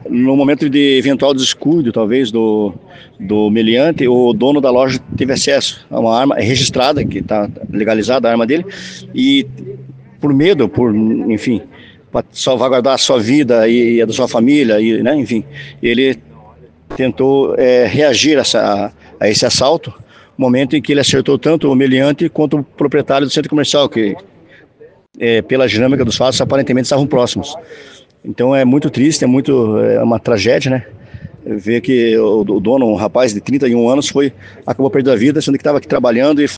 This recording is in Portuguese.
no momento de eventual descuido, talvez, do meliante, o dono da loja teve acesso a uma arma registrada, que está legalizada a arma dele, e por medo, enfim, para salvaguardar a sua vida e a da sua família, né, enfim, ele tentou reagir a esse assalto, momento em que ele acertou tanto o meliante quanto o proprietário do centro comercial, que, pela dinâmica dos fatos, aparentemente estavam próximos. Então é muito triste, é uma tragédia, né? Ver que o dono, um rapaz de 31 anos, acabou perdendo a vida, sendo que estava aqui trabalhando e